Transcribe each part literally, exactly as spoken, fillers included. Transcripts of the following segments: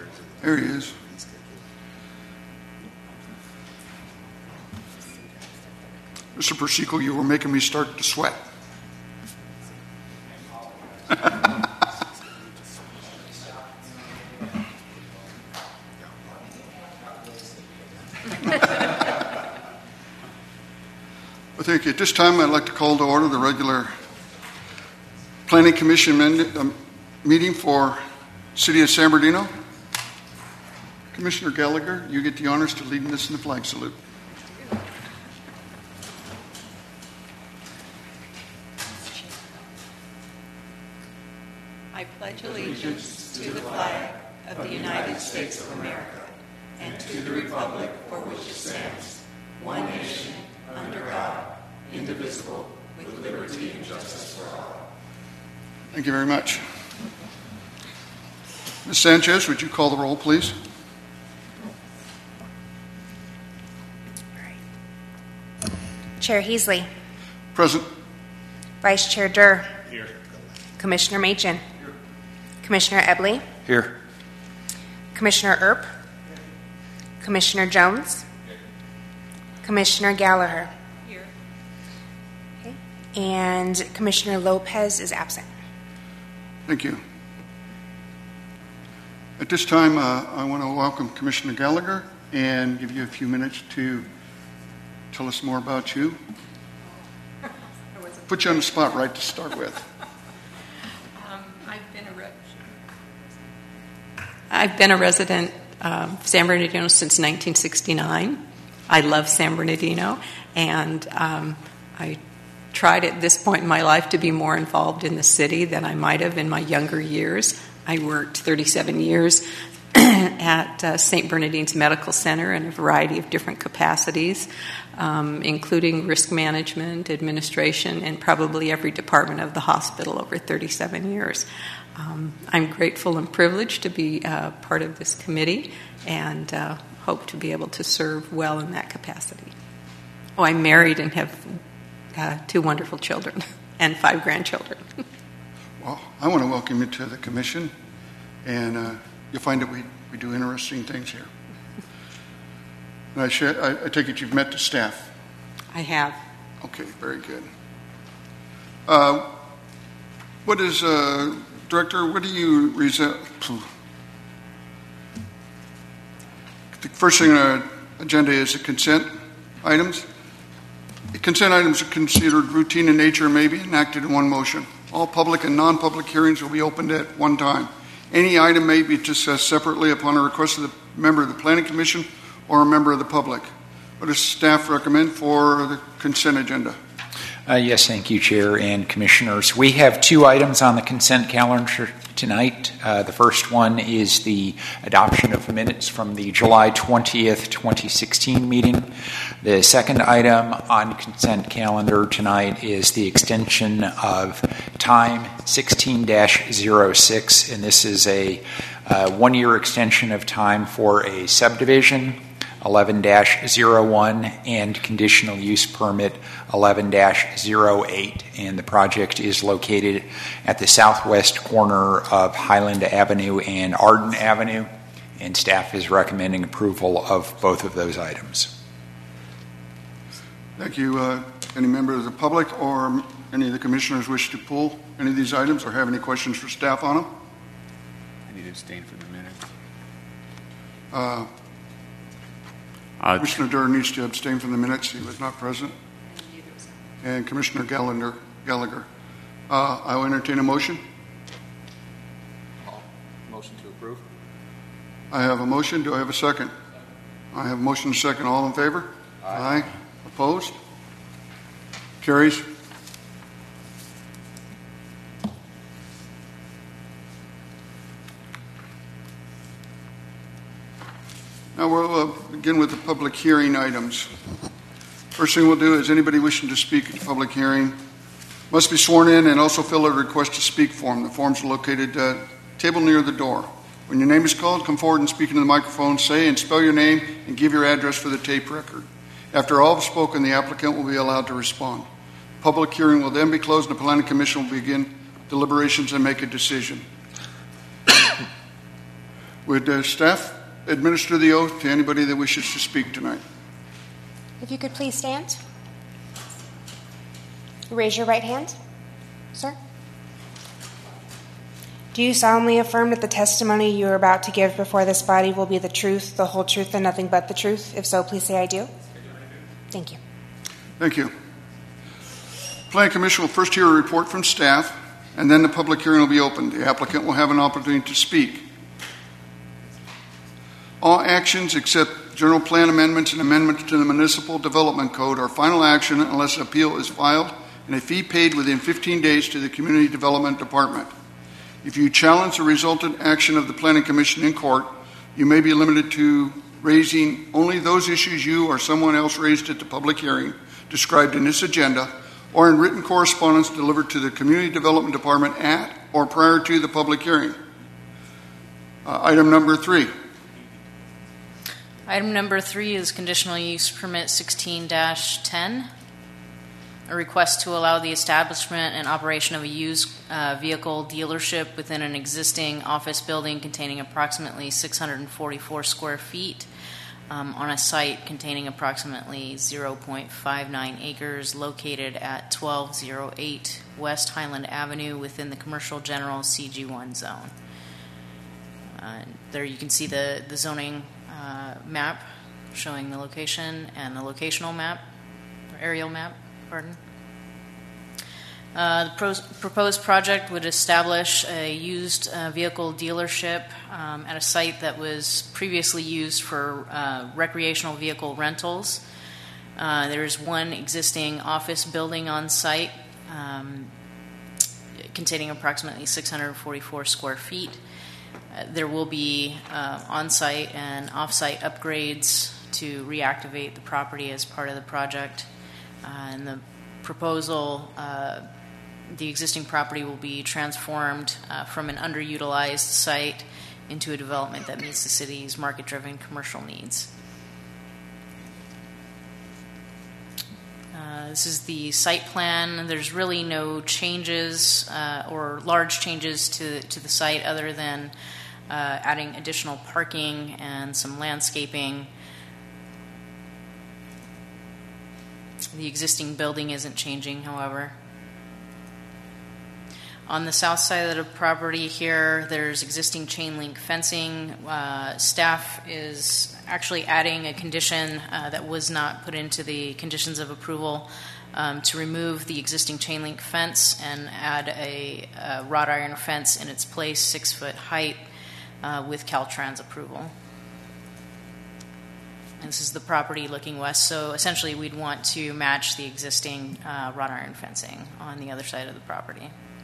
There he is. Mister Persico, you were making me start to sweat. Well, thank you. At this time, I'd like to call to order the regular Planning Commission men- um, meeting for City of San Bernardino. Commissioner Gallagher, you get the honors to lead us in the flag salute. I pledge allegiance to the flag of the United States of America and to the republic for which it stands, one nation, under God, indivisible, with liberty and justice for all. Thank you very much. Miz Sanchez, would you call the roll, please? Chair Heasley. Present. Vice Chair Durr. Here. Commissioner Machen. Here. Commissioner Ebley. Here. Commissioner Earp. Commissioner Jones. Here. Commissioner Gallagher. Here. Okay. And Commissioner Lopez is absent. Thank you. At this time, uh, I want to welcome Commissioner Gallagher and give you a few minutes to tell us more about you. Put you on the spot right to start with. Um, I've been a re- I've been a resident of San Bernardino since nineteen sixty-nine. I love San Bernardino, and um, I tried at this point in my life to be more involved in the city than I might have in my younger years. I worked thirty-seven years at uh, Saint Bernardine's Medical Center in a variety of different capacities, um, including risk management, administration, and probably every department of the hospital over thirty-seven years. Um, I'm grateful and privileged to be uh, part of this committee and uh, hope to be able to serve well in that capacity. Oh, I'm married and have uh, two wonderful children and five grandchildren. Well, I want to welcome you to the commission, and uh, you'll find that we, we do interesting things here. And I, share, I, I take it you've met the staff. I have. Okay, very good. Uh, what is, uh, Director, what do you resent? The first thing on our agenda is the consent items. The consent items are considered routine in nature and may be enacted in one motion. All public and non-public hearings will be opened at one time. Any item may be discussed separately upon a request of the member of the Planning Commission or a member of the public. What does staff recommend for the consent agenda? Uh, yes, thank you, Chair and Commissioners. We have two items on the consent calendar tonight. Uh, the first one is the adoption of minutes from the July twentieth, twenty sixteen meeting. The second item on consent calendar tonight is the extension of time sixteen dash oh six, and this is a uh, one-year extension of time for a subdivision, eleven dash oh one, and conditional use permit eleven dash oh eight, and the project is located at the southwest corner of Highland Avenue and Arden Avenue, and staff is recommending approval of both of those items. Thank you. Uh, any member of the public or any of the commissioners wish to pull any of these items or have any questions for staff on them? I need to abstain from the minutes. Uh, Uh, Commissioner Durr needs to abstain from the minutes. He was not present. And Commissioner Gallagher. Gallagher. Uh, I will entertain a motion. motion to approve. I have a motion. Do I have a second? I have a motion and a second. All in favor? Aye. Aye. Opposed? Carries. Now we'll uh, begin with the public hearing items. First thing we'll do is anybody wishing to speak at the public hearing must be sworn in and also fill out a request to speak form. The forms are located uh, table near the door. When your name is called, come forward and speak into the microphone, say and spell your name, and give your address for the tape record. After all have spoken, the applicant will be allowed to respond. Public hearing will then be closed and the Planning Commission will begin deliberations and make a decision. Would uh, staff administer the oath to anybody that wishes to speak tonight? If you could please stand. Raise your right hand, sir. Do you solemnly affirm that the testimony you are about to give before this body will be the truth, the whole truth, and nothing but the truth? If so, please say I do. Thank you. Thank you. Planning Commission will first hear a report from staff, and then the public hearing will be opened. The applicant will have an opportunity to speak. All actions except general plan amendments and amendments to the Municipal Development Code are final action unless an appeal is filed and a fee paid within fifteen days to the Community Development Department. If you challenge the resultant action of the Planning Commission in court, you may be limited to raising only those issues you or someone else raised at the public hearing described in this agenda or in written correspondence delivered to the Community Development Department at or prior to the public hearing. Uh, item number three. Item number three is conditional use permit sixteen dash ten. A request to allow the establishment and operation of a used uh, vehicle dealership within an existing office building containing approximately six hundred forty-four square feet um, on a site containing approximately zero point five nine acres located at twelve oh eight West Highland Avenue within the Commercial General C G one zone. Uh, there you can see the, the zoning uh, map showing the location and the locational map, or aerial map. Pardon. Uh, the pros- proposed project would establish a used uh, vehicle dealership um, at a site that was previously used for uh, recreational vehicle rentals. Uh, there's one existing office building on site um, containing approximately six hundred forty-four square feet. Uh, there will be uh, on-site and off-site upgrades to reactivate the property as part of the project. Uh, and the proposal, uh, the existing property will be transformed uh, from an underutilized site into a development that meets the city's market-driven commercial needs. Uh, this is the site plan. There's really no changes uh, or large changes to, to the site other than uh, adding additional parking and some landscaping. The existing building isn't changing, however. On the south side of the property here, there's existing chain link fencing. Uh, staff is actually adding a condition uh, that was not put into the conditions of approval um, to remove the existing chain link fence and add a, a wrought iron fence in its place, six foot height, uh, with Caltrans approval. This is the property looking west, so essentially we'd want to match the existing uh, wrought iron fencing on the other side of the property.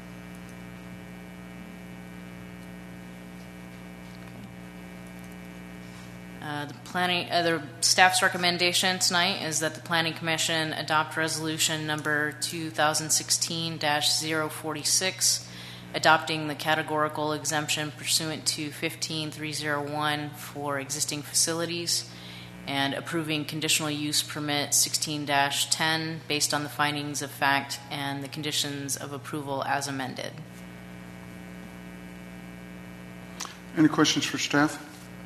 Uh, the planning, uh, the staff's recommendation tonight is that the Planning Commission adopt resolution number two thousand sixteen dash zero forty-six, adopting the categorical exemption pursuant to fifteen three oh one for existing facilities, and approving conditional use permit sixteen dash ten based on the findings of fact and the conditions of approval as amended. Any questions for staff?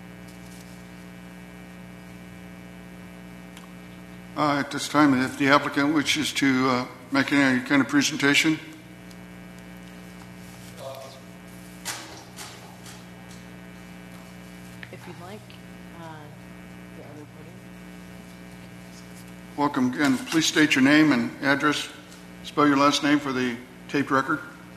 Uh, at this time, if the applicant wishes to uh, make any kind of presentation. If you'd like. Welcome again. Please state your name and address. Spell your last name for the taped record.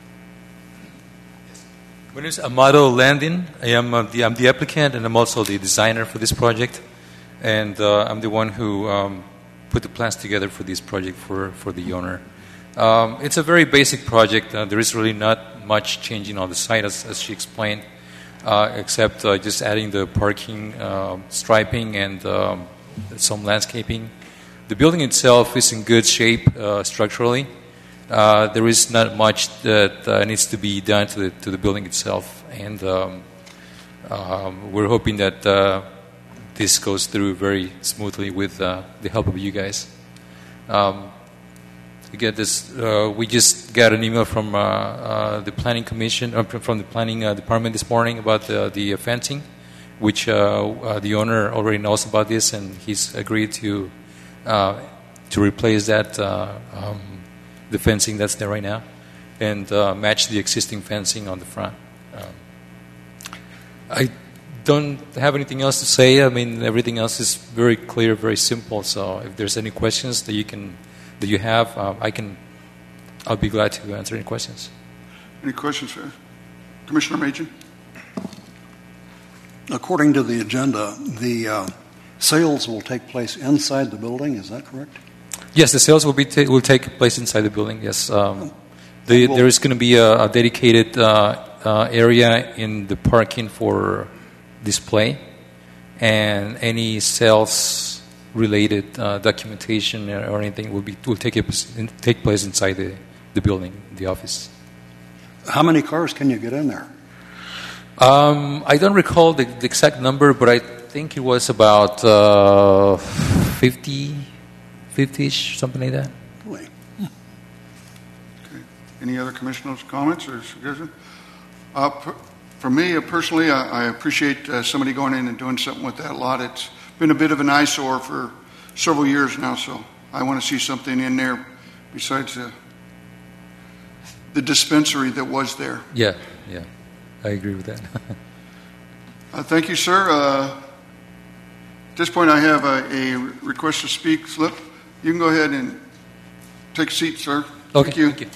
My name is Amado Landin. I am uh, the, I'm the applicant and I'm also the designer for this project. And uh, I'm the one who um, put the plans together for this project for, for the owner. Um, it's a very basic project. Uh, there is really not much changing on the site, as, as she explained, uh, except uh, just adding the parking, uh, striping, and um, some landscaping. The building itself is in good shape uh, structurally. Uh, there is not much that uh, needs to be done to the, to the building itself, and um, um, we're hoping that uh, this goes through very smoothly with uh, the help of you guys. Um, to get this, uh, we just got an email from uh, uh, the Planning Commission, uh, from the Planning uh, Department this morning about the, the fencing. which uh, uh, the owner already knows about this, and he's agreed to uh, to replace that uh, um, the fencing that's there right now, and uh, match the existing fencing on the front. Um, I don't have anything else to say. I mean, everything else is very clear, very simple. So, if there's any questions that you can that you have, uh, I can. I'll be glad to answer any questions. Any questions, sir? Commissioner Machen? According to the agenda, the uh, sales will take place inside the building. Is that correct? Yes, the sales will be ta- will take place inside the building. Yes, um, the, there is going to be a, a dedicated uh, uh, area in the parking for display, and any sales related uh, documentation or anything will be will take it, take place inside the, the building, the office. How many cars can you get in there? Um, I don't recall the, the exact number, but I think it was about uh, fifty, fifty-ish, something like that. Really? Okay. Any other commissioners' comments or suggestions? Uh, per, for me, uh, personally, I, I appreciate uh, somebody going in and doing something with that lot. It's been a bit of an eyesore for several years now, so I want to see something in there besides uh, the dispensary that was there. Yeah, yeah. I agree with that. uh, thank you, sir. Uh, at this point, I have a, a request to speak slip. You can go ahead and take a seat, sir. Okay, thank you. Thank you.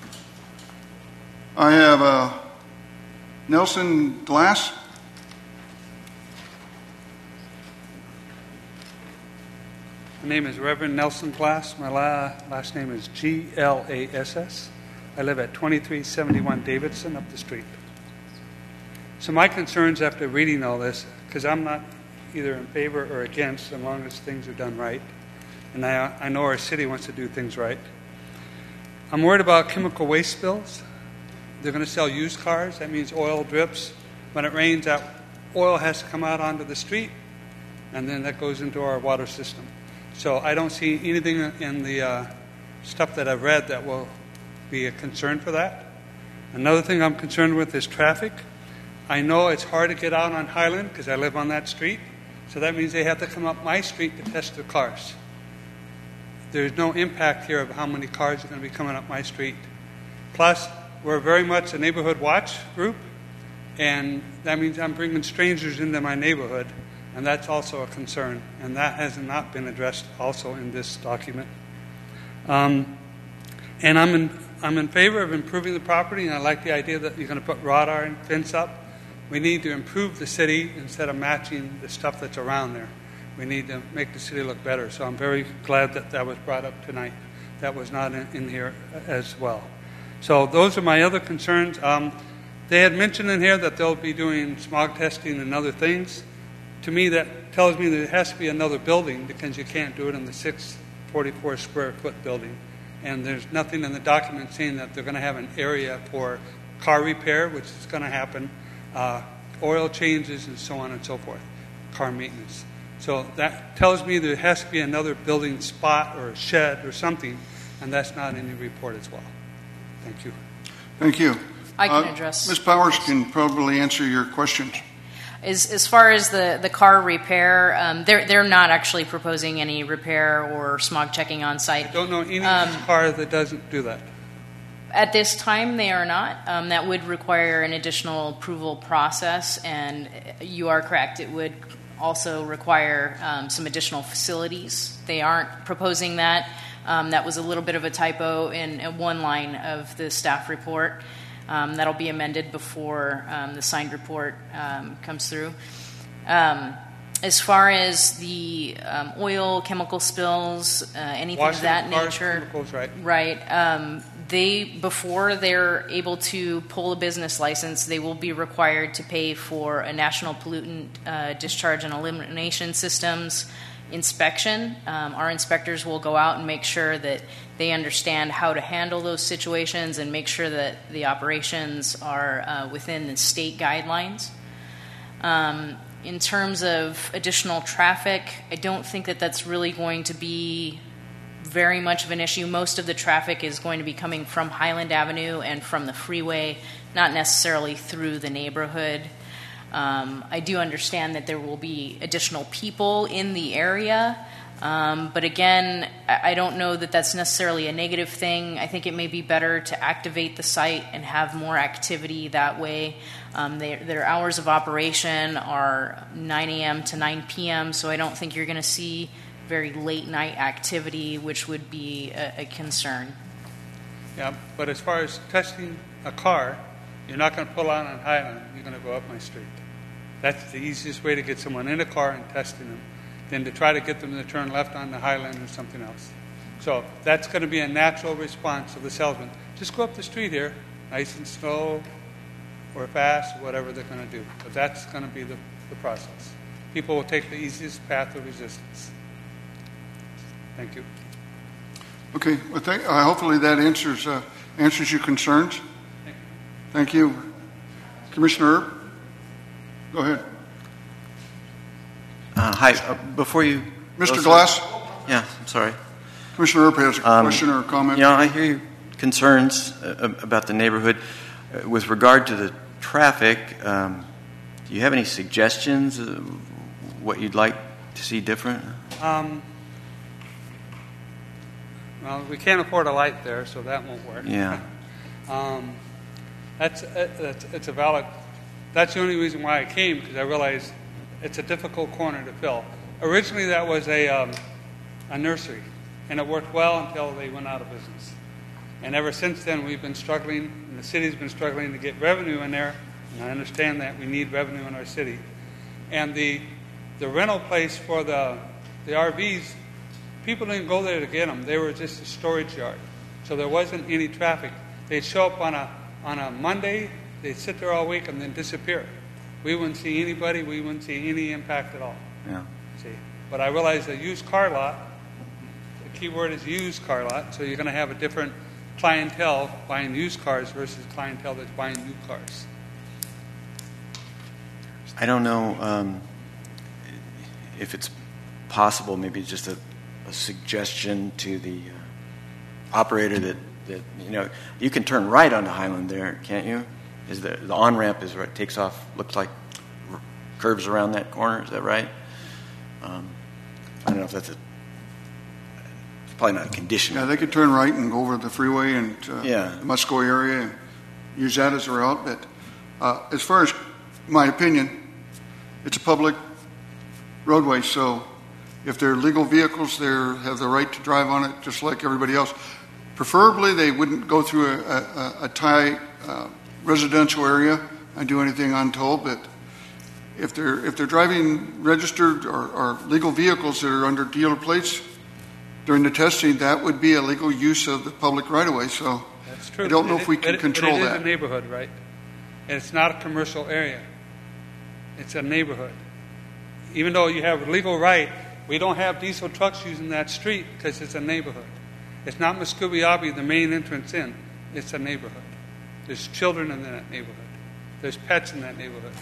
I have uh, Nelson Glass. My name is Reverend Nelson Glass. My la- last name is G L A S S. I live at twenty-three seventy-one Davidson up the street. So my concerns after reading all this, because I'm not either in favor or against as long as things are done right, and I, I know our city wants to do things right. I'm worried about chemical waste spills. They're going to sell used cars. That means oil drips. When it rains, that oil has to come out onto the street, and then that goes into our water system. So I don't see anything in the uh, stuff that I've read that will be a concern for that. Another thing I'm concerned with is traffic. I know it's hard to get out on Highland because I live on that street, so that means they have to come up my street to test their cars. There's no impact here of how many cars are going to be coming up my street. Plus, we're very much a neighborhood watch group, and that means I'm bringing strangers into my neighborhood, and that's also a concern, and that has not been addressed also in this document. Um, and I'm in, I'm in favor of improving the property, and I like the idea that you're going to put wrought iron fence up. We need to improve the city instead of matching the stuff that's around there. We need to make the city look better. So I'm very glad that that was brought up tonight. That was not in, in here as well. So those are my other concerns. Um, they had mentioned in here that they'll be doing smog testing and other things. To me, that tells me that it has to be another building because you can't do it in the six forty-four square foot building. And there's nothing in the document saying that they're going to have an area for car repair, which is going to happen, uh, oil changes, and so on and so forth, car maintenance. So that tells me there has to be another building spot or a shed or something, and that's not in the report as well. Thank you. Thank you. I can uh, address. Miz Powers can probably answer your questions. As, as far as the, the car repair, um, they're they're not actually proposing any repair or smog checking on site. I don't know any um, car that doesn't do that. At this time, they are not. Um, that would require an additional approval process, and you are correct. It would also require um, some additional facilities. They aren't proposing that. Um, that was a little bit of a typo in, in one line of the staff report. Um, that'll be amended before um, the signed report um, comes through. Um, as far as the um, oil, chemical spills, uh, anything Washing of that cars, nature, chemicals, right? right? Um, they before they're able to pull a business license, they will be required to pay for a national pollutant uh, discharge and elimination systems inspection. Um, our inspectors will go out and make sure that they understand how to handle those situations and make sure that the operations are uh, within the state guidelines. Um, in terms of additional traffic, I don't think that that's really going to be very much of an issue. Most of the traffic is going to be coming from Highland Avenue and from the freeway, not necessarily through the neighborhood. Um, I do understand that there will be additional people in the area, um, but again, I I don't know that that's necessarily a negative thing. I think it may be better to activate the site and have more activity that way. Um, they, their hours of operation are nine a.m. to nine p.m., so I don't think you're going to see very late night activity, which would be a, a concern. Yeah, but as far as testing a car, you're not going to pull out on Highland. You're going to go up my street. That's the easiest way to get someone in a car and testing them than to try to get them to turn left on the Highland or something else. So that's going to be a natural response of the salesman. Just go up the street here, nice and slow or fast, whatever they're going to do. But that's going to be the, the process. People will take the easiest path of resistance. Thank you. Okay, well, thank, uh, hopefully that answers uh, answers your concerns. Thank you. Commissioner Earp, go ahead. Uh, hi, uh, before you... Mister Glass? Yeah, I'm sorry. Commissioner Earp has a Um, question or a comment. Yeah, I hear your concerns uh, about the neighborhood. Uh, with regard to the traffic, um, do you have any suggestions of what you'd like to see different? Um, well, we can't afford a light there, so that won't work. Yeah. um, that's, uh, that's it's a valid. That's the only reason why I came, because I realized it's a difficult corner to fill. Originally, that was a um, a nursery, and it worked well until they went out of business. And ever since then, we've been struggling, and the city's been struggling to get revenue in there. And I understand that we need revenue in our city. And the the rental place for the the R Vs, people didn't go there to get them. They were just a storage yard, so there wasn't any traffic. They'd show up on a on a Monday, they'd sit there all week, and then disappear. We wouldn't see anybody. We wouldn't see any impact at all. Yeah. See, but I realized a used car lot. The key word is used car lot. So you're going to have a different clientele buying used cars versus clientele that's buying new cars. I don't know um, if it's possible, maybe just a, a suggestion to the uh, operator that, that, you know, you can turn right onto Highland there, can't you? Is the, the on-ramp is right, takes off, looks like r- curves around that corner, is that right? Um, I don't know if that's a, it's probably not a condition. Yeah, they could turn right and go over the freeway and uh, Yeah. the Musco area and use that as a route. But uh, as far as my opinion, it's a public roadway, so if they're legal vehicles, they have the right to drive on it just like everybody else. Preferably, they wouldn't go through a, a, a tight uh, residential area and do anything untold. But if they're if they're driving registered or, or legal vehicles that are under dealer plates during the testing, that would be a legal use of the public right of way. So That's true. I don't know It- if we but can it- control but it that. is a neighborhood, right? And it's not a commercial area. It's a neighborhood. Even though you have legal right, we don't have diesel trucks using that street because it's a neighborhood. It's not Muscogee, the main entrance in. It's a neighborhood. There's children in that neighborhood. There's pets in that neighborhood.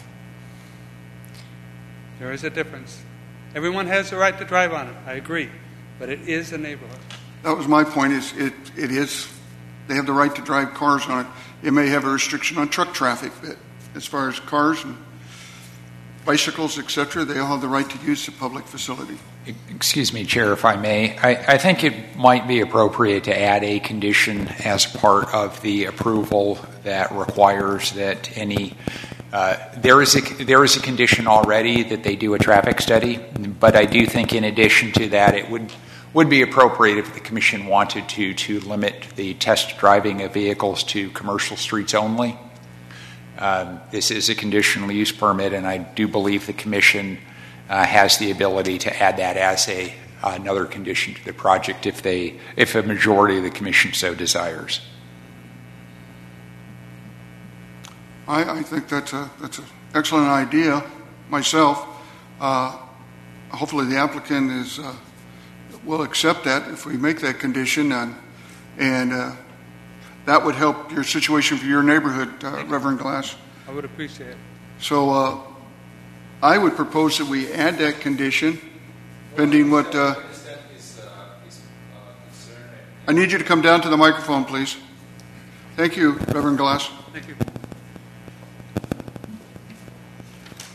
There is a difference. Everyone has the right to drive on it. I agree. But it is a neighborhood. That was my point. Is it? It is. They have the right to drive cars on it. It may have a restriction on truck traffic, but as far as cars and bicycles, et cetera, they all have the right to use the public facility. Excuse me, Chair, if I may. I, I think it might be appropriate to add a condition as part of the approval that requires that any uh, there is a there is a condition already that they do a traffic study, but I do think in addition to that, it would would be appropriate if the Commission wanted to to limit the test driving of vehicles to commercial streets only. Um, this is a conditional use permit, and I do believe the Commission uh, has the ability to add that as a uh, another condition to the project if they if a majority of the Commission so desires. I, I think that's a that's an excellent idea. Myself, uh, hopefully the applicant is uh, will accept that if we make that condition, and and. Uh, That would help your situation for your neighborhood, uh, Reverend Glass. I would appreciate it. So uh, I would propose that we add that condition, pending what... Uh, I need you to come down to the microphone, please. Thank you, Reverend Glass. Thank you.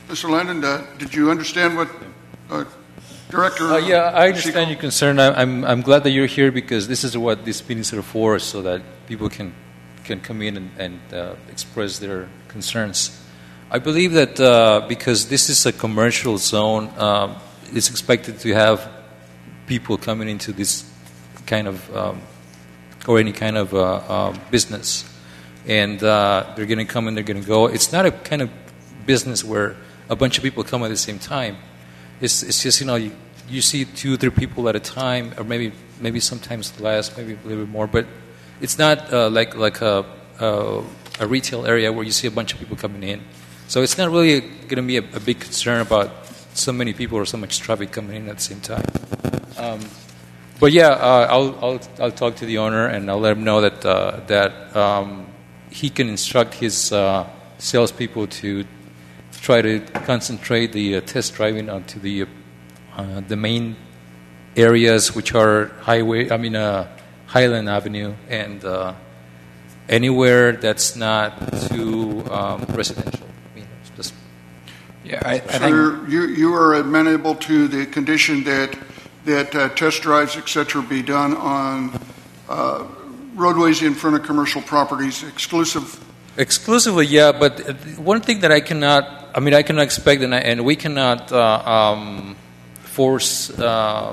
Mister Landon, uh, did you understand what uh, Director? Uh, yeah, I understand Segal- your concern. I- I'm I'm glad that you're here because this is what these meetings are for, so that people can can come in and, and uh, express their concerns. I believe that uh, because this is a commercial zone, um, it's expected to have people coming into this kind of um, or any kind of uh, uh, business, and uh, they're going to come and they're going to go. It's not a kind of business where a bunch of people come at the same time. It's it's just, you know, you, you see two, three people at a time, or maybe maybe sometimes less, maybe a little bit more. But it's not uh, like like a, a a retail area where you see a bunch of people coming in. So it's not really going to be a, a big concern about so many people or so much traffic coming in at the same time. Um, but yeah, uh, I'll I'll I'll talk to the owner and I'll let him know that uh, that um, he can instruct his uh, salespeople to try to concentrate the uh, test driving onto the uh, the main areas, which are highway. I mean, uh, Highland Avenue, and uh, anywhere that's not too um, residential. I mean, it's just Yeah, I, I So think. you're- you you are amenable to the condition that that uh, test drives, et cetera, be done on uh, roadways in front of commercial properties, exclusive. exclusively, yeah. But uh, one thing that I cannot, I mean, I cannot expect, and, I, and we cannot uh, um, force uh,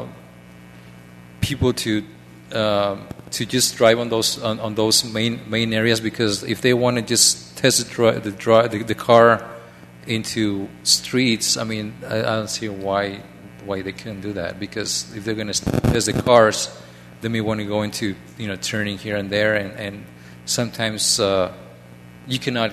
people to uh, to just drive on those on, on those main main areas, because if they want to just test the dri- the, dri- the the car into streets, I mean, I, I don't see why why they couldn't do that. Because if they're going to test the cars, they may want to go into, you know, turning here and there, and and sometimes uh, you cannot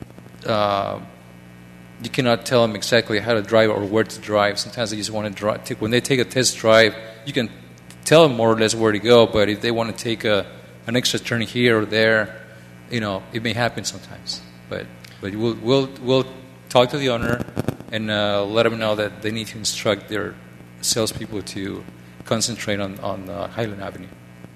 uh, you cannot tell them exactly how to drive or where to drive. Sometimes they just want to drive. Take, when they take a test drive, you can tell them more or less where to go. But if they want to take a an extra turn here or there, you know, it may happen sometimes. But but we'll we'll we'll talk to the owner and uh, let them know that they need to instruct their salespeople to concentrate on on uh, Highland Avenue.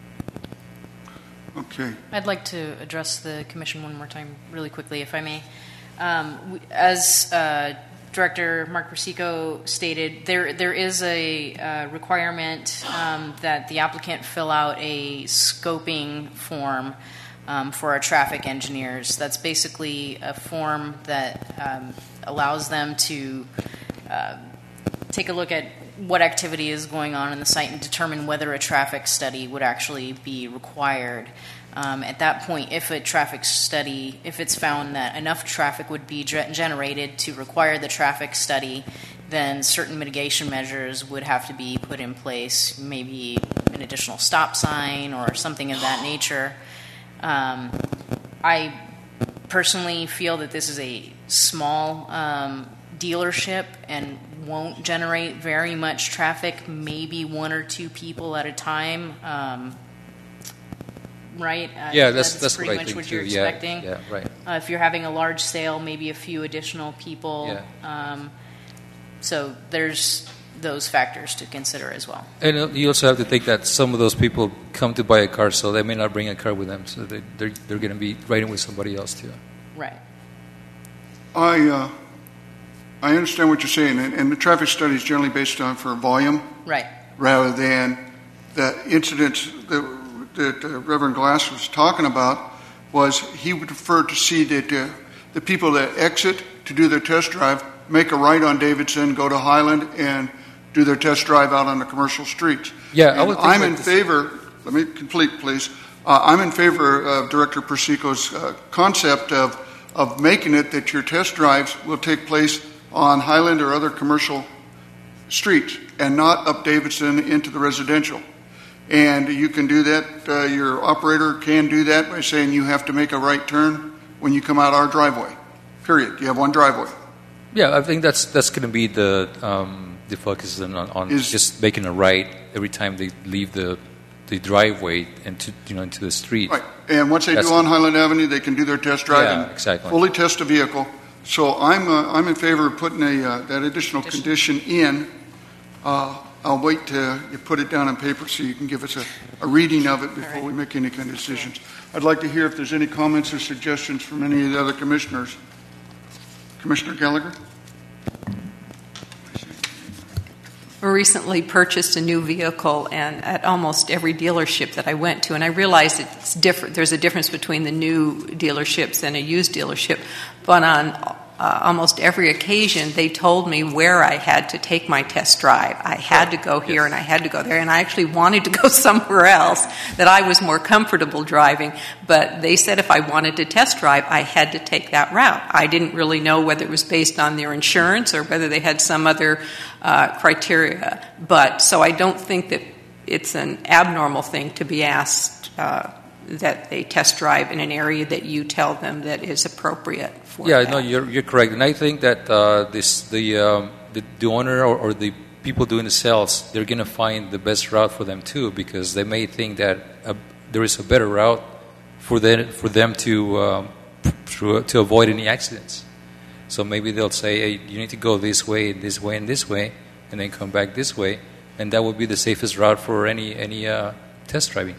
Okay. I'd like to address the commission one more time really quickly, if I may. Um, we- as uh, Director Mark Persico stated, there there is a uh, requirement um, that the applicant fill out a scoping form um, for our traffic engineers. That's basically a form that um, allows them to uh, take a look at what activity is going on in the site and determine whether a traffic study would actually be required. Um, at that point, if a traffic study, if it's found that enough traffic would be ge- generated to require the traffic study, then certain mitigation measures would have to be put in place, maybe an additional stop sign or something of that nature. Um, I personally feel that this is a small um, dealership and won't generate very much traffic, maybe one or two people at a time. Um, right? Uh, Yeah, that's that's pretty what I much think what too. you're Yeah, expecting. yeah, right. Uh, if you're having a large sale, maybe a few additional people. Yeah. Um, so there's those factors to consider as well. And uh, you also have to think that some of those people come to buy a car, so they may not bring a car with them, so they, they're they're going to be riding with somebody else too. Right. I uh, I understand what you're saying, and, and the traffic study is generally based on for volume Right. rather than the incidents that, that uh, Reverend Glass was talking about. Was he would prefer to see that uh, the people that exit to do their test drive make a right on Davidson, go to Highland, and do their test drive out on the commercial streets. Yeah, I And would think I'm like in this- favor. Let me complete, please. Uh, I'm in favor of Director Persico's uh, concept of of making it that your test drives will take place on Highland or other commercial streets and not up Davidson into the residential. And you can do that. Uh, your operator can do that by saying you have to make a right turn when you come out our driveway. Period. You have one driveway. Yeah, I think that's that's going to be the um, the focus on, on Is- just making a right every time they leave the the driveway and to you know into the street. Right. And once they That's do on Highland Avenue, they can do their test drive Yeah, and exactly. fully test a vehicle. So I'm uh, I'm in favor of putting a uh, that additional condition in. Uh, I'll wait till you put it down on paper so you can give us a, a reading of it before we make any kind of decisions. I'd like to hear if there's any comments or suggestions from any of the other commissioners. Commissioner Gallagher? recently purchased a new vehicle, and at almost every dealership that I went to, and I realized it's different. There's a difference between the new dealerships and a used dealership, but on uh, almost every occasion, they told me where I had to take my test drive. I had to go here and I had to go there, and I actually wanted to go somewhere else that I was more comfortable driving, but they said if I wanted to test drive, I had to take that route. I didn't really know whether it was based on their insurance or whether they had some other uh, criteria, but so I don't think that it's an abnormal thing to be asked uh, that they test drive in an area that you tell them that is appropriate for Yeah, that. no, you're you're correct, and I think that uh, this the, um, the the owner or, or the people doing the sales, they're going to find the best route for them too, because they may think that uh, there is a better route for them for them to um, to, to avoid any accidents. So maybe they'll say, hey, you need to go this way, this way, and this way, and then come back this way, and that would be the safest route for any any uh, test driving.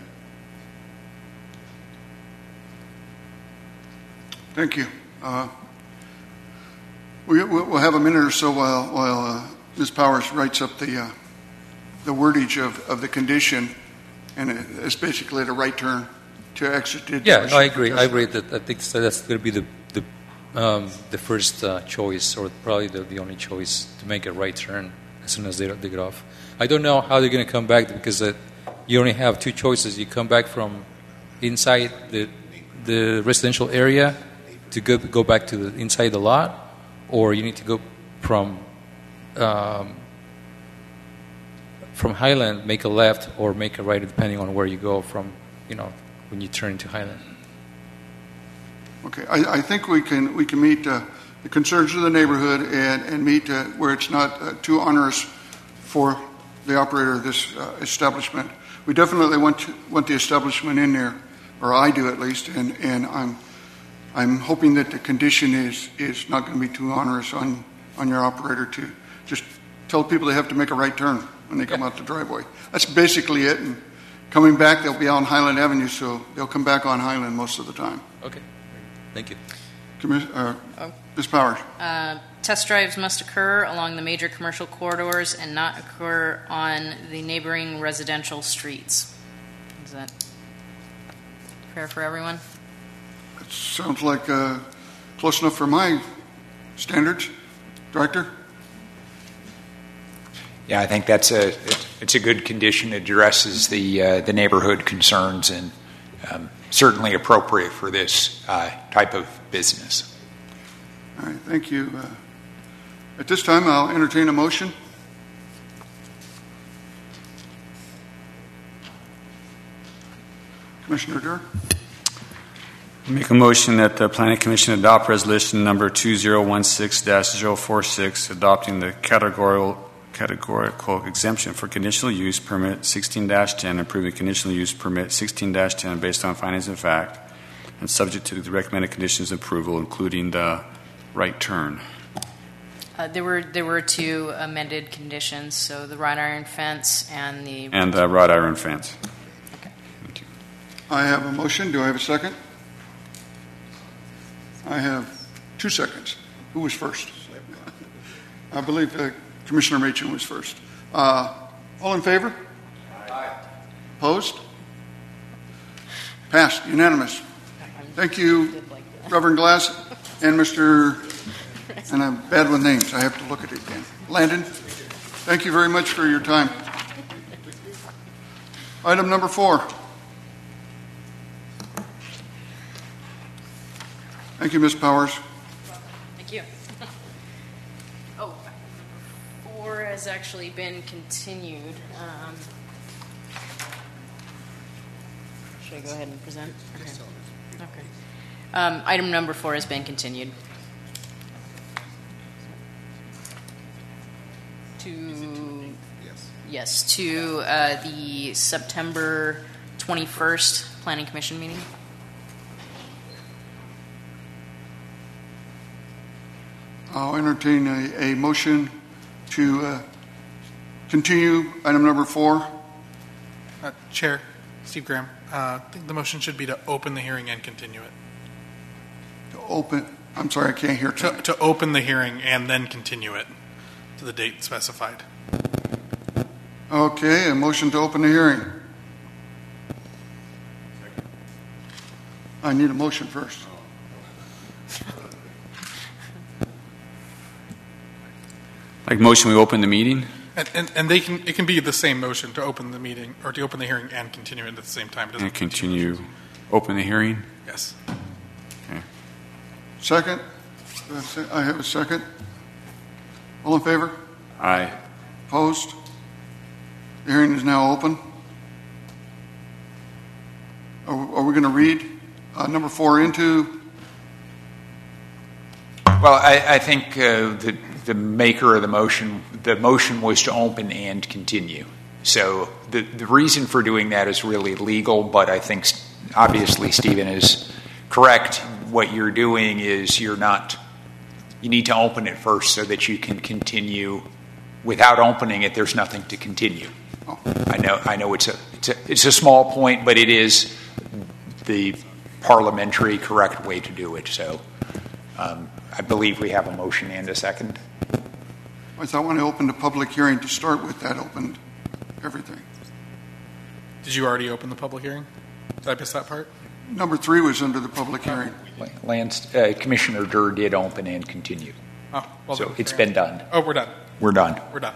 Thank you. Uh, we, we'll have a minute or so while, while uh, Miz Powers writes up the uh, the wordage of, of the condition, and it's basically the right turn to exit. the Yeah, no, I dealership. agree. I agree that I think so that's going to be the the um, the first uh, choice, or probably the, the only choice, to make a right turn as soon as they, they get off. I don't know how they're going to come back, because uh, you only have two choices. You come back from inside the the residential area to go go back to the inside the lot, or you need to go from um, from Highland, make a left or make a right, depending on where you go from. You know, when you turn into Highland. Okay, I, I think we can we can meet uh, the concerns of the neighborhood and and meet uh, where it's not uh, too onerous for the operator of this uh, establishment. We definitely want to, want the establishment in there, or I do at least, and and I'm. I'm hoping that the condition is, is not going to be too onerous on, on your operator to just tell people they have to make a right turn when they come Yeah. out the driveway. That's basically it. And coming back, they'll be on Highland Avenue, so they'll come back on Highland most of the time. Okay, thank you. Commis- uh, Oh. Miz Powers. Uh, test drives must occur along the major commercial corridors and not occur on the neighboring residential streets. Is that fair for everyone? That sounds like uh, close enough for my standards. Director? Yeah, I think that's a it, it's a good condition. It addresses the uh, the neighborhood concerns, and um, certainly appropriate for this uh, type of business. All right, thank you. Uh, at this time, I'll entertain a motion. Commissioner Durr? Make a motion that the Planning Commission adopt resolution number two thousand sixteen dash zero four six, adopting the categorical categorical exemption for conditional use permit sixteen dash ten, approving conditional use permit sixteen dash ten based on findings of fact and subject to the recommended conditions of approval, including the right turn. Uh, there were there were two amended conditions, so the wrought iron fence and the And the wrought iron fence. Okay. I have a motion. Do I have a second? I have two seconds. Who was first? I believe uh, Commissioner Machin was first. Uh, all in favor? Aye. Opposed? Passed. Unanimous. Thank you, Reverend Glass and Mister And I'm bad with names. I have to look at it again. Landon, thank you very much for your time. Item number four. Thank you, Miz Powers. Thank you. Oh, four has actually been continued. Um, should I go ahead and present? Okay. Okay. Um, item number four has been continued. To yes, yes to uh, the September twenty-first Planning Commission meeting. I'll entertain a, a motion to uh, continue item number four. Uh, Chair, Steve Graham, uh, I think the motion should be to open the hearing and continue it. To open, I'm sorry, I can't hear. To, to open the hearing and then continue it to the date specified. Okay, a motion to open the hearing. I need a motion first. Like motion, we open the meeting? And, and, and they can it can be the same motion to open the meeting or to open the hearing and continue it at the same time. It doesn't And continue, open the hearing? Yes. Okay. Second? Do I have a se- I have a second. All in favor? Aye. Opposed? The hearing is now open. Are, are we going to read uh, number four into? Well, I, I think uh, the, the maker of the motion, the motion was to open and continue. So the, the reason for doing that is really legal, but I think obviously Stephen is correct. What you're doing is you're not, you need to open it first so that you can continue. Without opening it, there's nothing to continue. Oh. I know, I know it's a, it's a, it's a small point, but it is the parliamentary correct way to do it. So um, I believe we have a motion and a second. I thought when I opened the public hearing to start with, that opened everything. Did you already open the public hearing? Did I miss that part? Number three was under the public hearing. Lance, uh, Commissioner Durr did open and continue. Oh, well, So then- it's been done. Oh, we're done. We're done. We're done.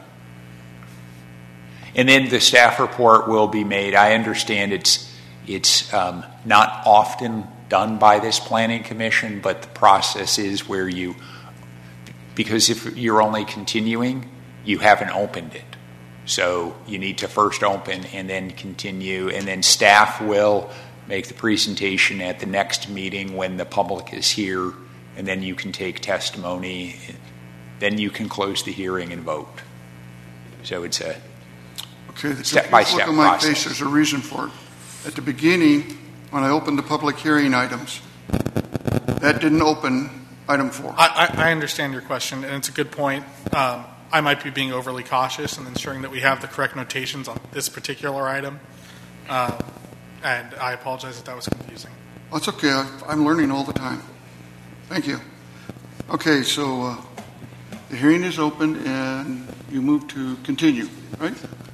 And then the staff report will be made. I understand it's it's um, not often done by this planning commission, but the process is where you, because if you're only continuing, you haven't opened it. So you need to first open and then continue, and then staff will make the presentation at the next meeting when the public is here, and then you can take testimony. Then you can close the hearing and vote. So it's a Okay, the step-by-step look on my process. face, there's a reason for it. At the beginning, when I opened the public hearing items, that didn't open item four. I, I, I understand your question, and it's a good point. Um, I might be being overly cautious in ensuring that we have the correct notations on this particular item, um, and I apologize if that was confusing. Well, it's okay. I- I'm learning all the time. Thank you. Okay, so uh, the hearing is open, and you move to continue, right?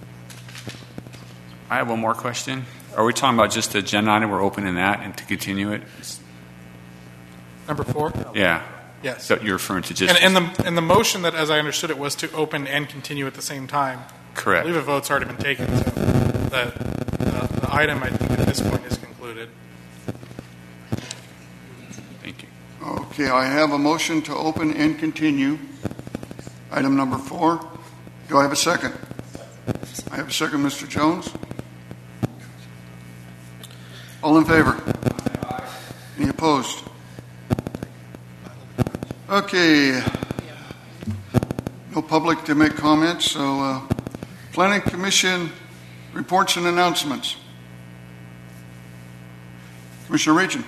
I have one more question. Are we talking about just the agenda item? We're opening that and to continue it? Number four? Yeah. Yes. So you're referring to just... And, and, the, and the motion that, as I understood it, was to open and continue at the same time. Correct. I believe a vote's already been taken, so the, the, the item, I think, at this point is concluded. Thank you. Okay, I have a motion to open and continue item number four. Do I have a second? I have a second, Mister Jones. All in favor? Any opposed? Okay. No public to make comments, so uh, Planning Commission reports and announcements. Commissioner Region.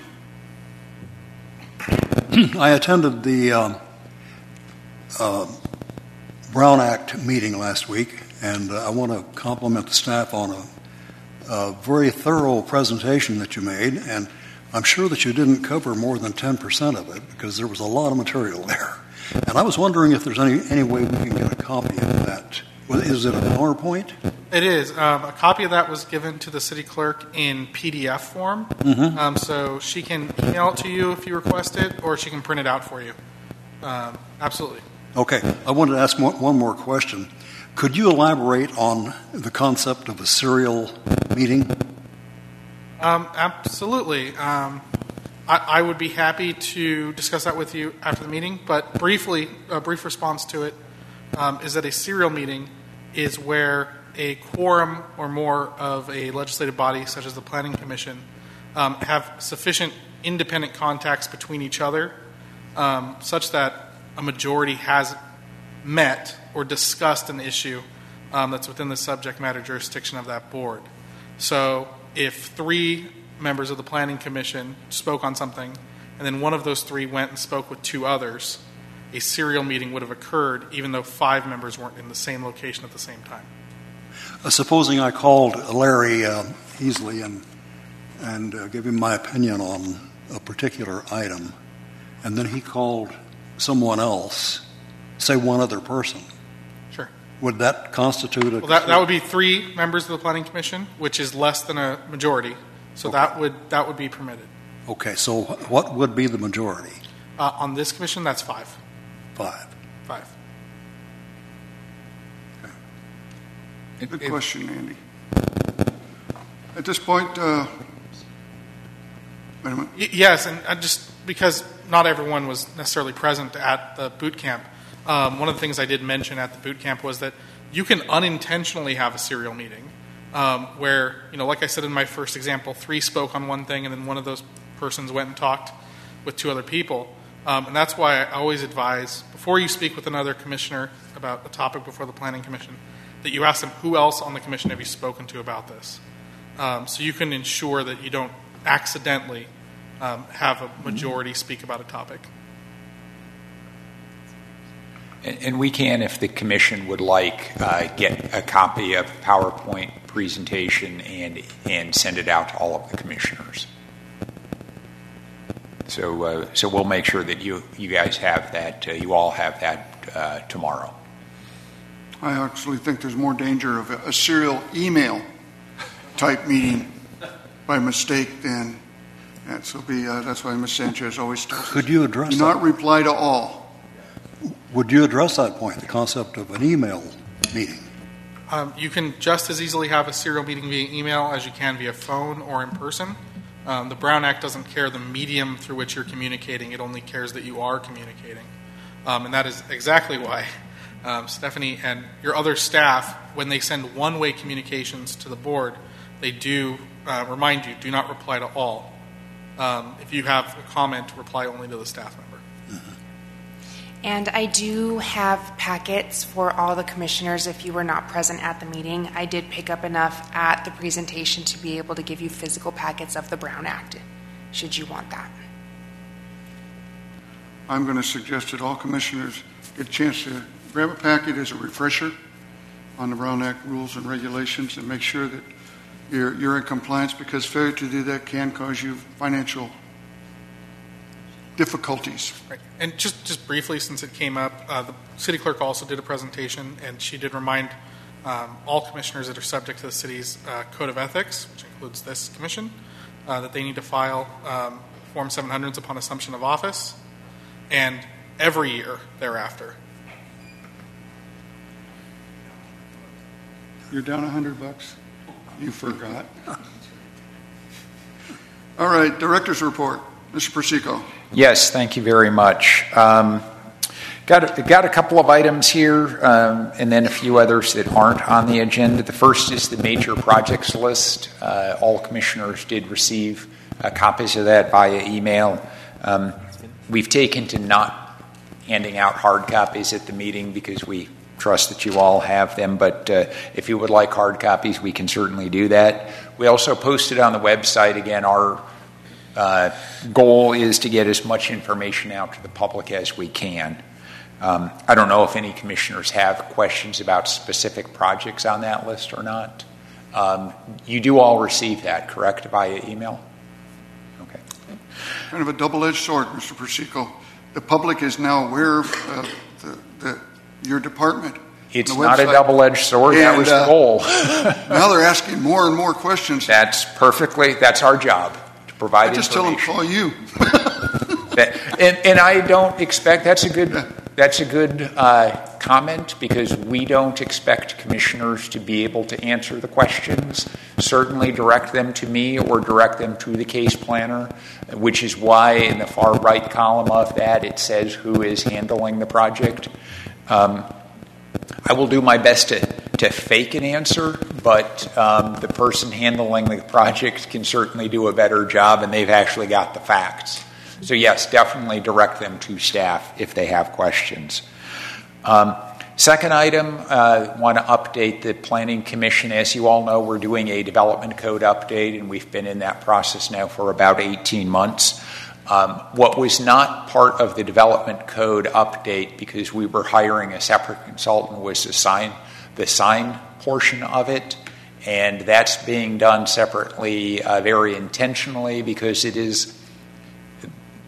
I attended the uh, uh, Brown Act meeting last week, and uh, I want to compliment the staff on a, a very thorough presentation that you made, and I'm sure that you didn't cover more than ten percent of it because there was a lot of material there. And I was wondering if there's any, any way we can get a copy of that. Well, is it a PowerPoint? It is. Um, a copy of that was given to the city clerk in P D F form. Mm-hmm. Um, so she can email it to you if you request it, or she can print it out for you. Um, absolutely. Okay. I wanted to ask one, one more question. Could you elaborate on the concept of a serial meeting? Um, absolutely. Um, I, I would be happy to discuss that with you after the meeting, but briefly, a brief response to it um, is that a serial meeting is where a quorum or more of a legislative body, such as the Planning Commission, um, have sufficient independent contacts between each other um, such that a majority has met or discussed an issue um, that's within the subject matter jurisdiction of that board. So if three members of the Planning Commission spoke on something, and then one of those three went and spoke with two others, a serial meeting would have occurred even though five members weren't in the same location at the same time. Uh, supposing I called Larry uh, Heasley and, and uh, gave him my opinion on a particular item, and then he called someone else, say one other person. Sure. Would that constitute a... Well, that, that would be three members of the Planning Commission, which is less than a majority. So Okay. that would that would be permitted. Okay, so what would be the majority? Uh, on this commission, that's five. Five. Five. Good question, Andy. At this point, uh, wait a minute. Y- yes, and uh, just because not everyone was necessarily present at the boot camp, um, one of the things I did mention at the boot camp was that you can unintentionally have a serial meeting um, where, you know, like I said in my first example, three spoke on one thing and then one of those persons went and talked with two other people. Um, and that's why I always advise, before you speak with another commissioner about a topic before the Planning Commission, that you ask them, who else on the commission have you spoken to about this? Um, so you can ensure that you don't accidentally um, have a majority speak about a topic. And, and we can, if the commission would like, uh, get a copy of the PowerPoint presentation and and send it out to all of the commissioners. So, uh, so we'll make sure that you you guys have that. Uh, you all have that uh, tomorrow. I actually think there's more danger of a, a serial email type meeting by mistake than that. So be uh, that's why Miz Sanchez always tells us, Could you address do that? not reply to all. Would you address that point, the concept of an email meeting? Um, you can just as easily have a serial meeting via email as you can via phone or in person. Um, the Brown Act doesn't care the medium through which you're communicating. It only cares that you are communicating. Um, and that is exactly why um, Stephanie and your other staff, when they send one-way communications to the board, they do uh, remind you, do not reply to all. Um, if you have a comment, reply only to the staff member. And I do have packets for all the commissioners if you were not present at the meeting. I did pick up enough at the presentation to be able to give you physical packets of the Brown Act, should you want that. I'm going to suggest that all commissioners get a chance to grab a packet as a refresher on the Brown Act rules and regulations and make sure that you're, you're in compliance, because failure to do that can cause you financial difficulties. Right. And just, just briefly, since it came up, uh, the city clerk also did a presentation, and she did remind um, all commissioners that are subject to the city's uh, code of ethics, which includes this commission, uh, that they need to file um, Form seven hundreds upon assumption of office, and every year thereafter. You're down a hundred bucks? You forgot. All right, director's report. Mister Persico. Yes, thank you very much. Um, got, a, got a couple of items here, um, and then a few others that aren't on the agenda. The first is the major projects list. Uh, all commissioners did receive uh, copies of that via email. Um, we've taken to not handing out hard copies at the meeting because we trust that you all have them, but uh, if you would like hard copies, we can certainly do that. We also posted on the website, again, our Uh, goal is to get as much information out to the public as we can. Um, I don't know if any commissioners have questions about specific projects on that list or not. Um, you do all receive that, correct, via email? Okay. Kind of a double-edged sword, Mister Persico. The public is now aware of uh, the, the, your department. It's not a double-edged sword. And, that was uh, the goal. Now they're asking more and more questions. That's perfectly, that's our job. Provide I just tell them, call you. that, and, and I don't expect, that's a good, that's a good uh, comment, because we don't expect commissioners to be able to answer the questions. Certainly direct them to me or direct them to the case planner, which is why in the far right column of that it says who is handling the project. Um, I will do my best to, to fake an answer, but um, the person handling the project can certainly do a better job, and they've actually got the facts. So yes, definitely direct them to staff if they have questions. Um, second item, I uh, want to update the Planning Commission. As you all know, we're doing a development code update, and we've been in that process now for about eighteen months. Um, what was not part of the development code update, because we were hiring a separate consultant, was the sign, the sign portion of it, and that's being done separately, uh, very intentionally, because it is the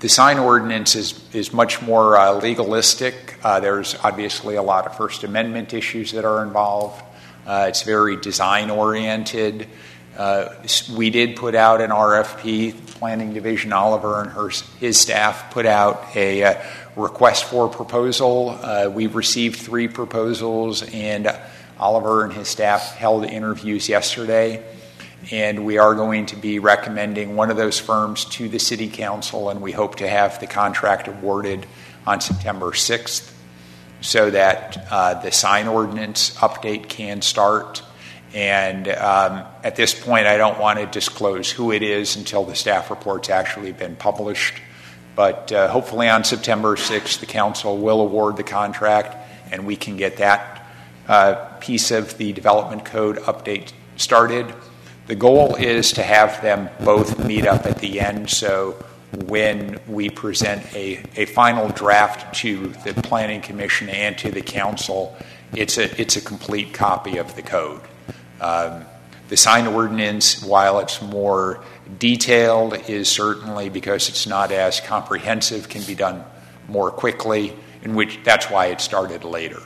the sign ordinance is, is much more uh, legalistic. Uh, there's obviously a lot of First Amendment issues that are involved. Uh, it's very design-oriented. Uh, we did put out an R F P. Planning Division, Oliver and her, his staff put out a uh, request for proposal. Uh, we've received three proposals, and Oliver and his staff held interviews yesterday. And we are going to be recommending one of those firms to the City Council, and we hope to have the contract awarded on September sixth so that uh, the sign ordinance update can start. And um, at this point, I don't want to disclose who it is until the staff report's actually been published. But uh, hopefully on September sixth, the council will award the contract, and we can get that uh, piece of the development code update started. The goal is to have them both meet up at the end, so when we present a, a final draft to the Planning Commission and to the council, it's a, it's a complete copy of the code. Um, the sign ordinance, while it's more detailed, is certainly, because it's not as comprehensive, can be done more quickly, in which that's why it started later.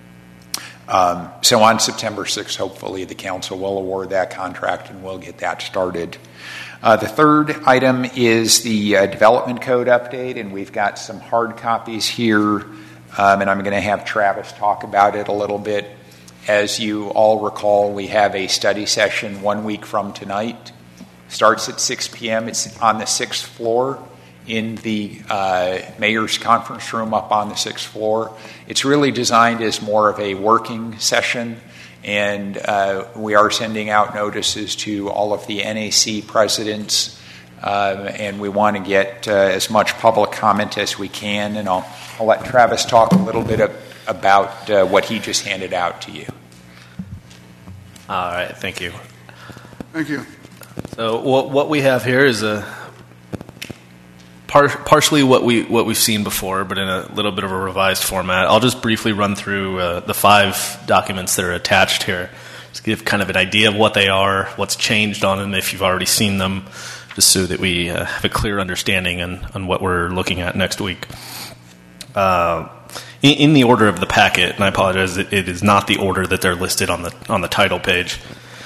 Um, so on September sixth, hopefully the council will award that contract and we'll get that started. Uh, the third item is the uh, development code update, and we've got some hard copies here, um, and I'm going to have Travis talk about it a little bit. As you all recall, we have a study session one week from tonight. Starts at six p.m. It's on the sixth floor in the uh, mayor's conference room up on the sixth floor. It's really designed as more of a working session, and uh, we are sending out notices to all of the N A C presidents, uh, and we want to get uh, as much public comment as we can. And I'll, I'll let Travis talk a little bit of, about uh, what he just handed out to you. All right, thank you. Thank you. So what what we have here is a par- partially what we what we've seen before, but in a little bit of a revised format. I'll just briefly run through uh, the five documents that are attached here, just give kind of an idea of what they are, what's changed on them if you've already seen them, just so that we uh, have a clear understanding on, on what we're looking at next week. Uh, in, in the order of the packet, and I apologize, it, it is not the order that they're listed on the on the title page.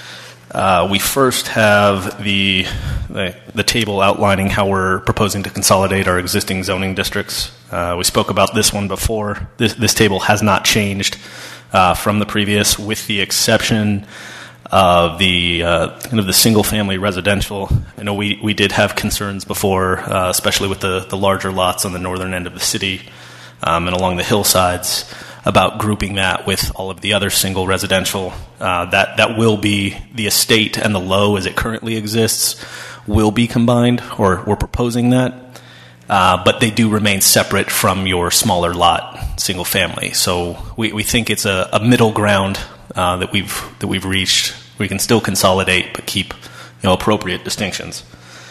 Uh, we first have the, the the table outlining how we're proposing to consolidate our existing zoning districts. Uh, we spoke about this one before. This, this table has not changed uh, from the previous, with the exception of the uh, kind of the single-family residential. I know we, we did have concerns before, uh, especially with the, the larger lots on the northern end of the city um, and along the hillsides, about grouping that with all of the other single residential. Uh, that, that will be the estate, and the low as it currently exists will be combined, or we're proposing that. Uh, but they do remain separate from your smaller lot, single family. So we, we think it's a, a middle ground uh, that we've that we've reached. We can still consolidate, but keep, you know, appropriate distinctions.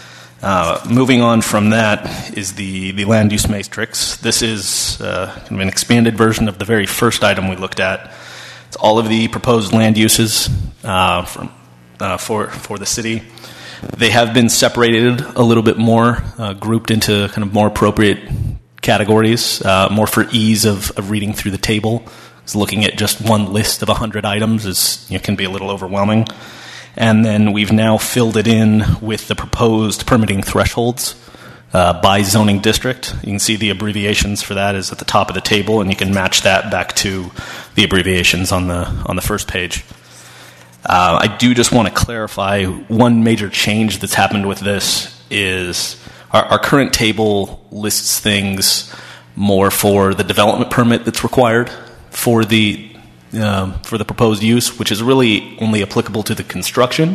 Uh, moving on from that is the, the land use matrix. This is uh, kind of an expanded version of the very first item we looked at. It's all of the proposed land uses uh, from uh, for for the city. They have been separated a little bit more, uh, grouped into kind of more appropriate categories, uh, more for ease of, of reading through the table. Because looking at just one list of one hundred items is, you know, can be a little overwhelming. And then we've now filled it in with the proposed permitting thresholds uh, by zoning district. You can see the abbreviations for that is at the top of the table, and you can match that back to the abbreviations on the on the first page. Uh, I do just want to clarify one major change that's happened with this is our, our current table lists things more for the development permit that's required for the Um, for the proposed use, which is really only applicable to the construction,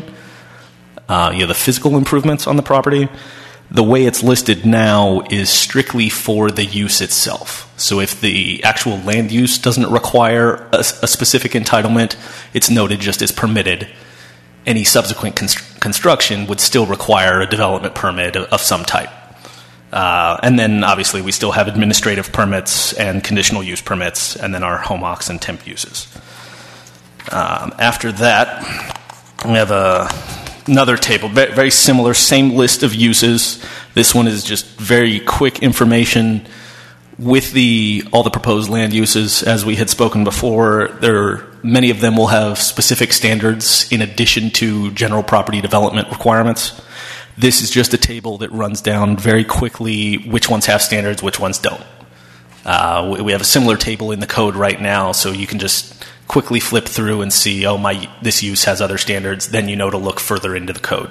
uh, you know, the physical improvements on the property. The way it's listed now is strictly for the use itself. So if the actual land use doesn't require a, a specific entitlement, it's noted just as permitted. Any subsequent const- construction would still require a development permit of, of some type. Uh, and then, obviously, we still have administrative permits and conditional use permits, and then our home ox and temp uses. Um, after that, we have a another table, ve- very similar, same list of uses. This one is just very quick information with the all the proposed land uses. As we had spoken before, there many of them will have specific standards in addition to general property development requirements. This is just a table that runs down very quickly which ones have standards, which ones don't. Uh, we, we have a similar table in the code right now, so you can just quickly flip through and see, oh, my this use has other standards. Then you know to look further into the code.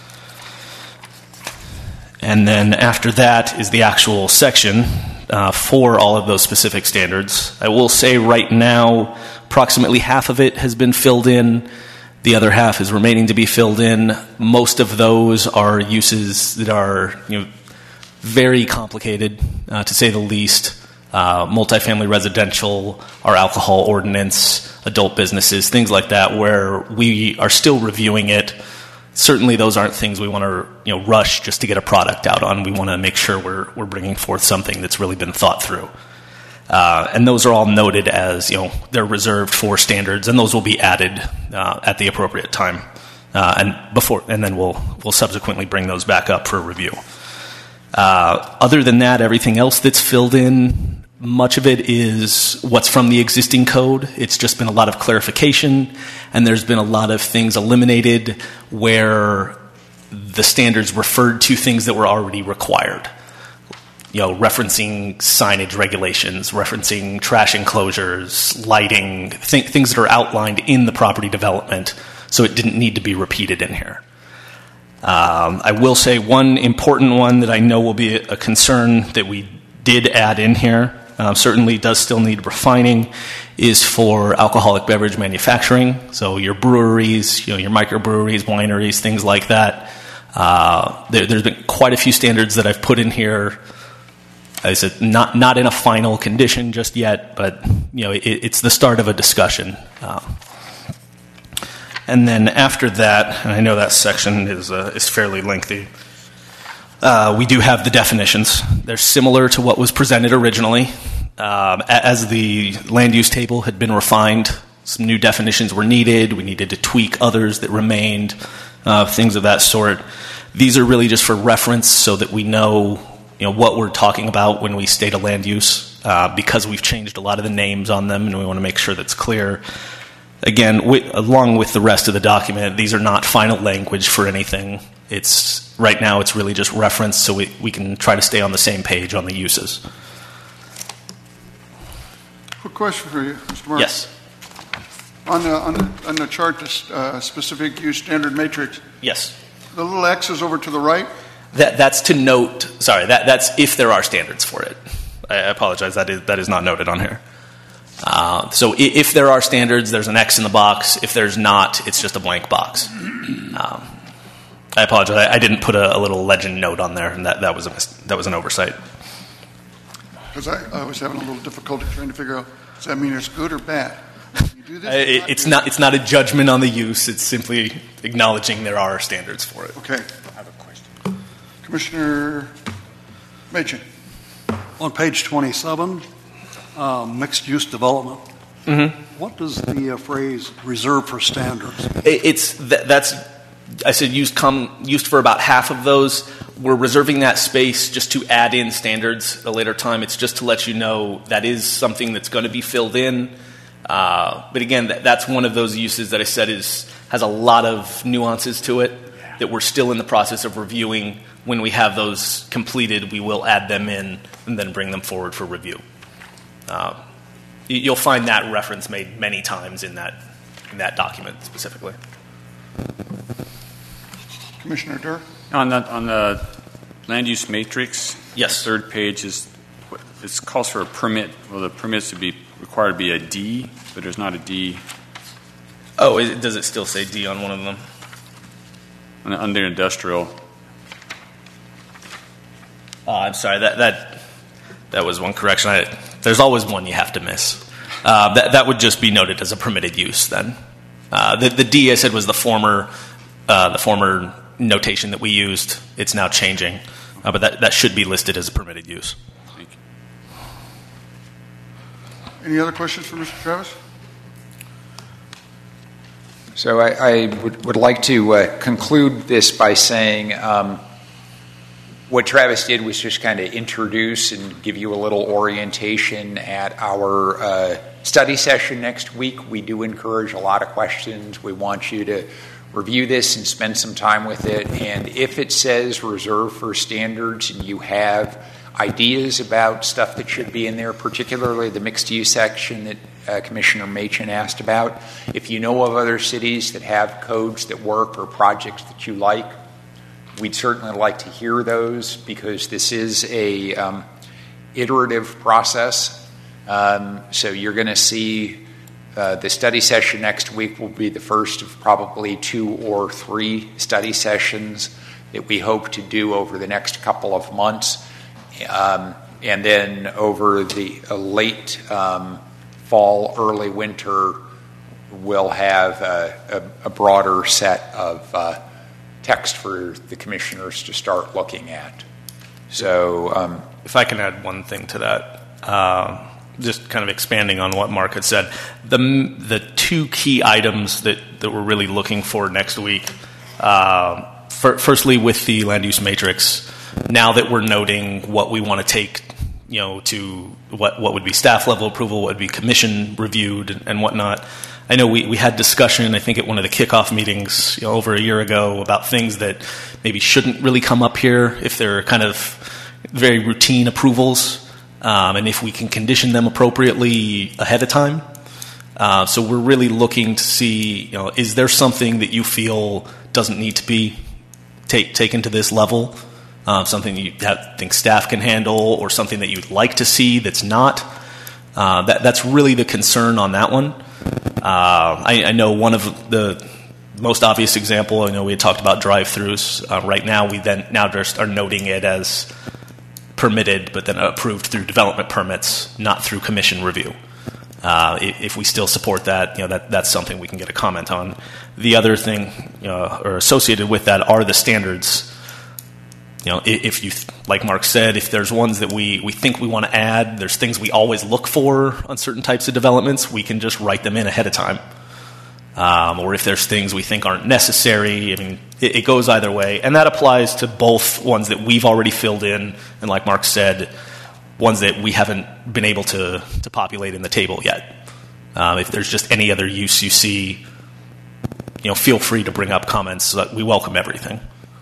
And then after that is the actual section uh, for all of those specific standards. I will say right now, approximately half of it has been filled in. The other half is remaining to be filled in. Most of those are uses that are, you know, very complicated, uh, to say the least. Uh, multifamily residential, our alcohol ordinance, adult businesses, things like that, where we are still reviewing it. Certainly, those aren't things we want to, you know, rush just to get a product out on. We want to make sure we're we're bringing forth something that's really been thought through. Uh, and those are all noted as, you know, they're reserved for standards, and those will be added uh, at the appropriate time, uh, and before, and then we'll we'll subsequently bring those back up for review. Uh, other than that, everything else that's filled in, much of it is what's from the existing code. It's just been a lot of clarification, and there's been a lot of things eliminated where the standards referred to things that were already required. You know, referencing signage regulations, referencing trash enclosures, lighting, th- things that are outlined in the property development, so it didn't need to be repeated in here. Um, I will say one important one that I know will be a concern that we did add in here, um, certainly does still need refining, is for alcoholic beverage manufacturing. So your breweries, you know, your microbreweries, wineries, things like that. Uh, there, there's been quite a few standards that I've put in here. I said not not in a final condition just yet, but you know, it, it's the start of a discussion. Uh, And then after that, and I know that section is uh, is fairly lengthy, uh, we do have the definitions. They're similar to what was presented originally. Um, as the land use table had been refined, some new definitions were needed. We needed to tweak others that remained, uh, things of that sort. These are really just for reference so that we know, you know, what we're talking about when we state a land use, uh, because we've changed a lot of the names on them, and we want to make sure that's clear. Again, with, along with the rest of the document, these are not final language for anything. It's right now it's really just reference, so we, we can try to stay on the same page on the uses. Quick question for you, Mister Mark. Yes. On the, on the, on the chart, the uh, specific use standard matrix, Yes. the little X is over to the right. That that's to note. Sorry, that that's if there are standards for it. I apologize. That is that is not noted on here. Uh, so if, if there are standards, there's an X in the box. If there's not, it's just a blank box. Um, I apologize. I, I didn't put a, a little legend note on there, and that, that was a mis- that was an oversight. Because I, I was having a little difficulty trying to figure out, does that mean it's good or bad? You do this, Uh, it, not it's do not it's not a judgment on the use. It's simply acknowledging there are standards for it. Okay. I have a question. Commissioner Machen. On page twenty-seven, uh, mixed-use development, Mm-hmm. what does the uh, phrase "reserved for standards"? It, it's that, that's I said used come used for about half of those. We're reserving that space just to add in standards at a later time. It's just to let you know that is something that's going to be filled in. Uh, but again, that, that's one of those uses that I said is has a lot of nuances to it that we're still in the process of reviewing. When we have those completed, we will add them in and then bring them forward for review. Uh, you- you'll find that reference made many times in that in that document specifically. Commissioner Durr. On the, on the land use matrix, Yes. third page is it calls for a permit. Well, the permits to be required to be a D, but there's not a D Oh, is it, does it still say D on one of them? on the- under industrial. Oh, I'm sorry. That that that was one correction. I, there's always one you have to miss. Uh, that that would just be noted as a permitted use then. Uh, the the D I said was the former uh, the former notation that we used. It's now changing, uh, but that that should be listed as a permitted use. Thank you. Any other questions for Mister Travis? So I, I would, would like to uh, conclude this by saying um, what Travis did was just kind of introduce and give you a little orientation at our uh, study session next week. We do encourage a lot of questions. We want you to review this and spend some time with it. And if it says reserve for standards and you have ideas about stuff that should be in there, particularly the mixed-use section that uh, Commissioner Machen asked about, if you know of other cities that have codes that work or projects that you like, we'd certainly like to hear those, because this is a um, iterative process. Um, so you're going to see uh, the study session next week will be the first of probably two or three study sessions that we hope to do over the next couple of months. Um, and then over the uh, late um, fall, early winter, we'll have a, a, a broader set of uh, text for the commissioners to start looking at. So, um, if I can add one thing to that, uh, just kind of expanding on what Mark had said, the the two key items that, that we're really looking for next week. Uh, for, firstly, with the land use matrix, now that we're noting what we want to take, you know, to what what would be staff level approval, what would be commission reviewed, and, and whatnot. I know we, we had discussion, I think, at one of the kickoff meetings, you know, over a year ago about things that maybe shouldn't really come up here if they're kind of very routine approvals, um, and if we can condition them appropriately ahead of time. Uh, so we're really looking to see, you know, is there something that you feel doesn't need to be take, taken to this level? Uh, something you have, think staff can handle, or something that you'd like to see that's not? Uh, that, that's really the concern on that one. Uh, I, I know one of the most obvious example, I know we had talked about drive-thrus. Uh, right now, we then now just are noting it as permitted, but then approved through development permits, not through commission review. Uh, if we still support that, you know, that that's something we can get a comment on. The other thing, you know, or associated with that are the standards. You know, if you, like Mark said, if there's ones that we, we think we want to add, there's things we always look for on certain types of developments, we can just write them in ahead of time. Um, or if there's things we think aren't necessary, I mean, it, it goes either way. And that applies to both ones that we've already filled in, and like Mark said, ones that we haven't been able to, to populate in the table yet. Um, if there's just any other use you see, you know, feel free to bring up comments. So that we welcome everything.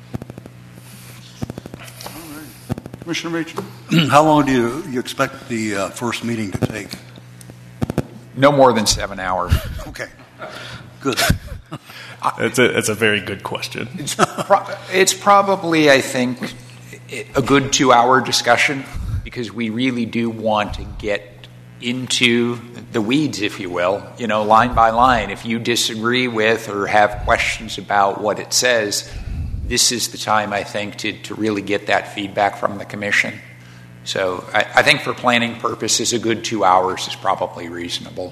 Commissioner Machen. How long do you, you expect the uh, first meeting to take? No more than seven hours. Okay, good. It's a, it's a very good question. It's, pro- it's probably, I think, a good two-hour discussion, because we really do want to get into the weeds, if you will, you know, line by line. If you disagree with or have questions about what it says, this is the time, I think, to, to really get that feedback from the commission. So I, I think for planning purposes, a good two hours is probably reasonable.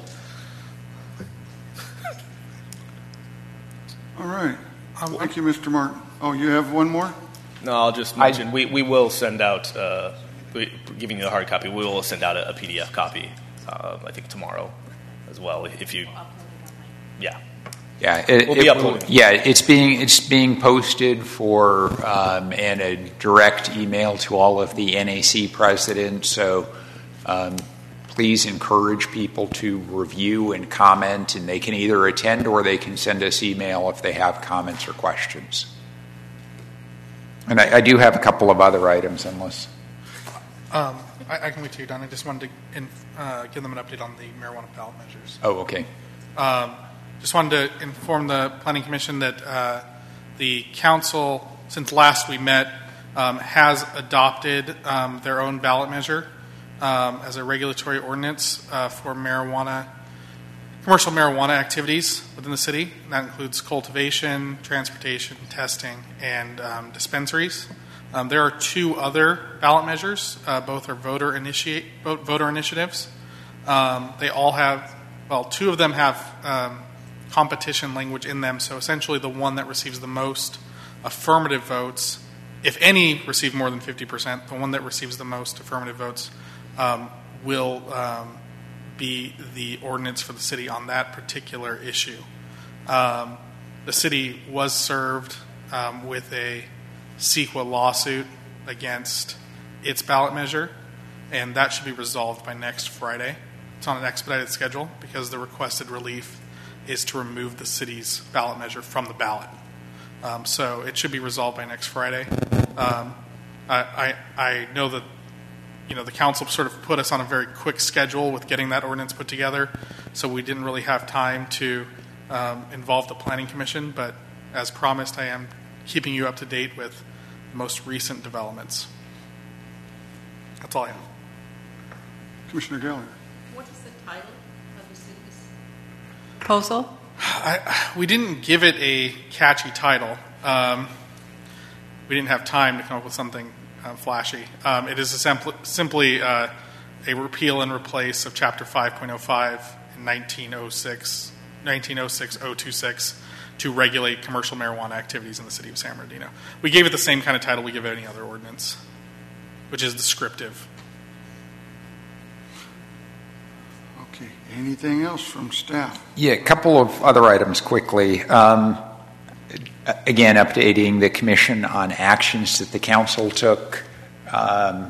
All right. Um, thank you, Mister Martin. Oh, you have one more? No, I'll just mention, I, we, we will send out, uh, we, giving you the hard copy, we will send out a, a P D F copy, uh, I think tomorrow as well, if you, yeah. Yeah, it, we'll be it, uploading. Yeah, it's being it's being posted for um, and a direct email to all of the N A C presidents. So um, please encourage people to review and comment, and they can either attend or they can send us email if they have comments or questions. And I, I do have a couple of other items, unless. Um, I, I can wait till you're done. I just wanted to in, uh, give them an update on the marijuana ballot measures. Oh, okay. Um, Just wanted to inform the Planning Commission that uh, the council, since last we met, um, has adopted um, their own ballot measure um, as a regulatory ordinance uh, for marijuana, commercial marijuana activities within the city. And that includes cultivation, transportation, testing, and um, dispensaries. Um, there are two other ballot measures. Uh, both are voter initiate voter initiatives. Um, they all have, well, two of them have um, competition language in them. So essentially the one that receives the most affirmative votes, if any receive more than fifty percent, the one that receives the most affirmative votes um, will um, be the ordinance for the city on that particular issue. Um, the city was served um, with a C E Q A lawsuit against its ballot measure, and that should be resolved by next Friday. It's on an expedited schedule because the requested relief is to remove the city's ballot measure from the ballot. Um, so it should be resolved by next Friday. Um, I, I, I know that you know the council sort of put us on a very quick schedule with getting that ordinance put together, so we didn't really have time to um, involve the Planning Commission. But as promised, I am keeping you up to date with the most recent developments. That's all I have. Commissioner Gallagher. What is the title of the city's proposal? I, we didn't give it a catchy title. Um, we didn't have time to come up with something uh, flashy. Um, it is a simpl- simply uh, a repeal and replace of Chapter five point oh five in nineteen oh six oh twenty-six to regulate commercial marijuana activities in the city of San Bernardino. We gave it the same kind of title we give any other ordinance, which is descriptive. Okay. Anything else from staff? Yeah, a couple of other items quickly. Um, again, updating the commission on actions that the council took. Um,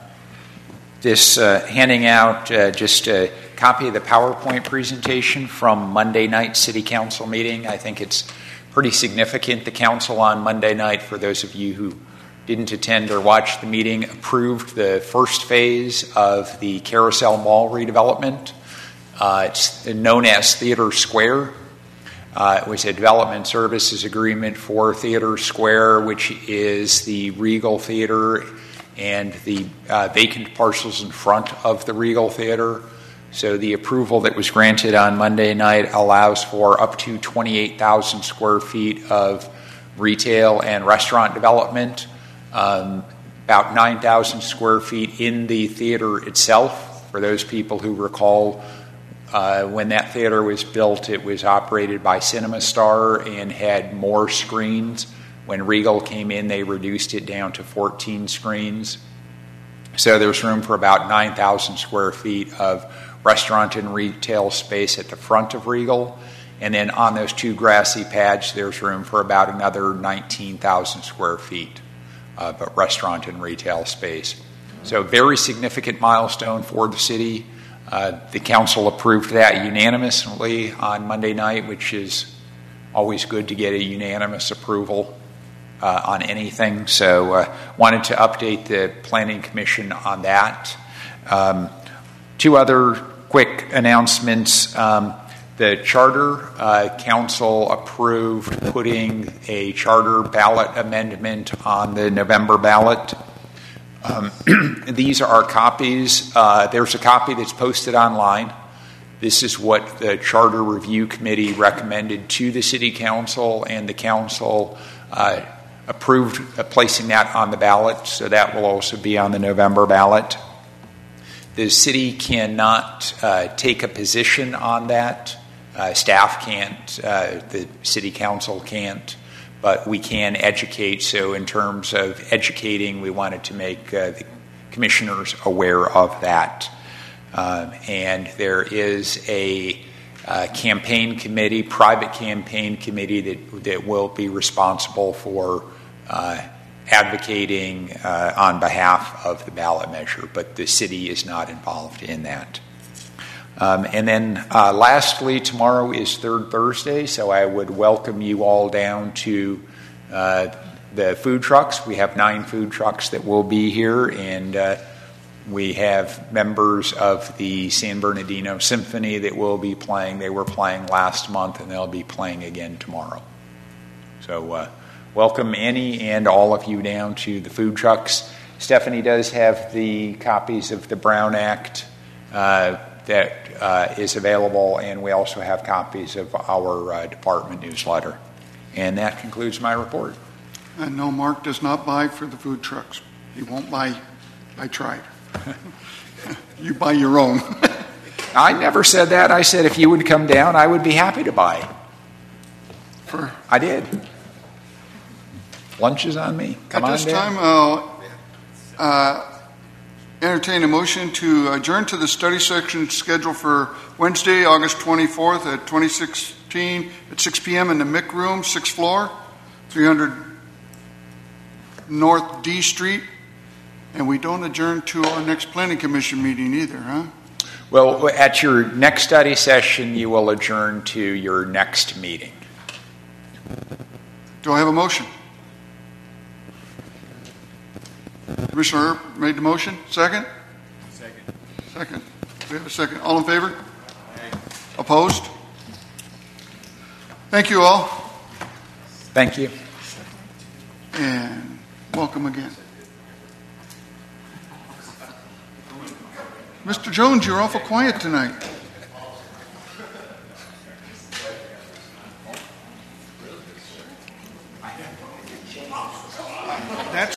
this uh, handing out uh, just a copy of the PowerPoint presentation from Monday night city council meeting. I think it's pretty significant. The council on Monday night, for those of you who didn't attend or watch the meeting, approved the first phase of the Carousel Mall redevelopment. Uh, it's known as Theater Square. Uh, it was a development services agreement for Theater Square, which is the Regal Theater and the uh, vacant parcels in front of the Regal Theater. So the approval that was granted on Monday night allows for up to twenty-eight thousand square feet of retail and restaurant development, um, about nine thousand square feet in the theater itself. For those people who recall, Uh, when that theater was built, it was operated by CinemaStar and had more screens. When Regal came in, they reduced it down to fourteen screens. So there's room for about nine thousand square feet of restaurant and retail space at the front of Regal. And then on those two grassy pads, there's room for about another nineteen thousand square feet of restaurant and retail space. So very significant milestone for the city. Uh, the council approved that unanimously on Monday night, which is always good to get a unanimous approval uh, on anything. So uh, wanted to update the Planning Commission on that. Um, two other quick announcements. Um, the Charter uh, Council approved putting a charter ballot amendment on the November ballot. Um, these are copies. Uh, there's a copy that's posted online. This is what the Charter Review Committee recommended to the City Council, and the Council uh, approved uh, placing that on the ballot, so that will also be on the November ballot. The City cannot uh, take a position on that. Uh, staff can't. Uh, the City Council can't. But we can educate. So in terms of educating, we wanted to make uh, the commissioners aware of that. Uh, and there is a uh, campaign committee, private campaign committee that, that will be responsible for uh, advocating uh, on behalf of the ballot measure, but the city is not involved in that. Um, and then uh, lastly, tomorrow is Third Thursday, so I would welcome you all down to uh, the food trucks. We have nine food trucks that will be here, and uh, we have members of the San Bernardino Symphony that will be playing. They were playing last month, and they'll be playing again tomorrow. So uh, welcome any and all of you down to the food trucks. Stephanie does have the copies of the Brown Act uh, that uh, is available, and we also have copies of our uh, department newsletter. And that concludes my report. And no, Mark does not buy for the food trucks. He won't buy. I tried. You buy your own. I never said that. I said if you would come down, I would be happy to buy. For I did. Lunch is on me. Come At on this down. time, I'll uh, entertain a motion to adjourn to the study section scheduled for Wednesday, August twenty-fourth at twenty-six thirteen, at six p.m. in the M I C room, sixth floor, three hundred North D Street. And we don't adjourn to our next Planning Commission meeting either, huh? Well, at your next study session, you will adjourn to your next meeting. Do I have a motion? Commissioner Earp made the motion. Second? Second. Second. We have a second. All in favor? Aye. Opposed? Thank you all. Thank you. And welcome again. Mister Jones, you're awful quiet tonight.